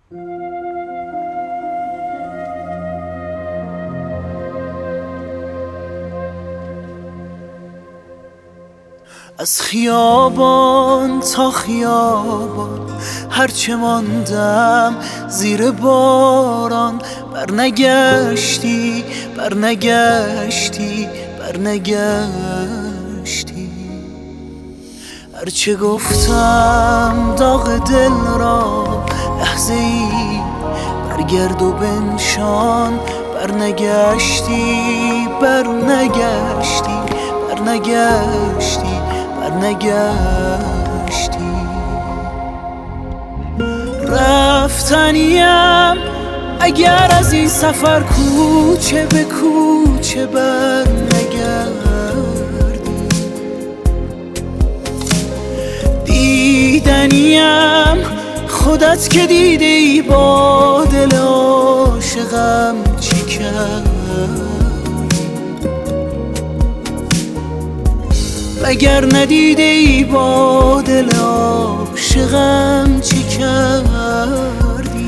از خیابان تا خیابان هرچه ماندم زیر باران، برنگشتی برنگشتی برنگشتی. هرچه گفتم داغ دل را لحظه ای برگرد و بنشان، برنگشتی برنگشتی برنگشتی برنگشتی. رفتنیم اگر از این سفر کوچه به کوچه برنگردی، دیدنیم خودت که دیده ای با دل عاشقم چه کرد، اگر ندیده ای با دل عاشقم چه کردی.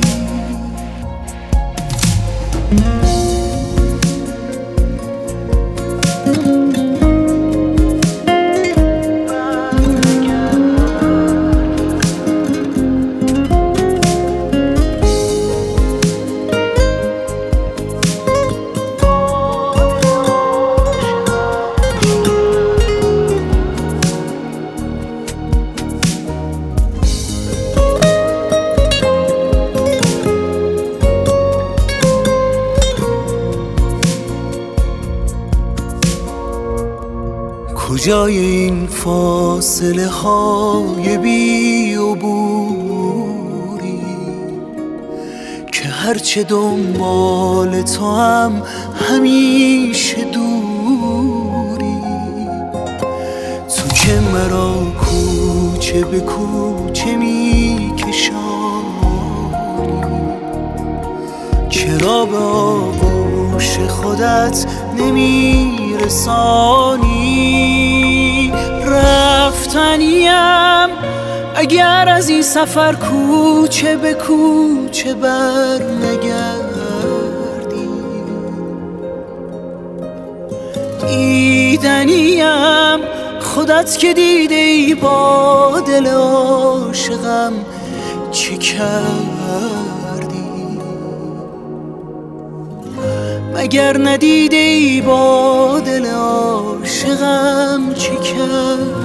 کجای این فاصله های بی عبوری که هرچه دنبال تو هم همیشه دوری، تو که مرا کوچه به کوچه می کشانی، چرا به آغوش خودت نمی رسانی. رفتنیم اگر از این سفر کوچه به کوچه برنگردی، دیدنیم خودت که دیده ای با دل عاشقم چه کردی، مگر ندیده ای با دل عاشقم چه کردی.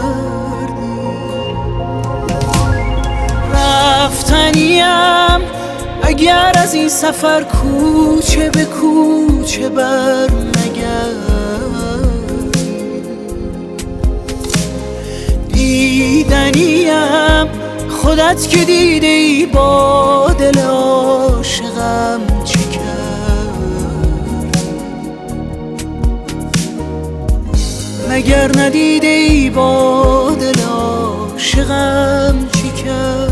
رفتنیم اگر از این سفر کوچه به کوچه برنگردی، دیدنیم خودت که دیده ای با دل عاشقم چه کردی، مگر ندیده ای با دل عاشقم چی کرد.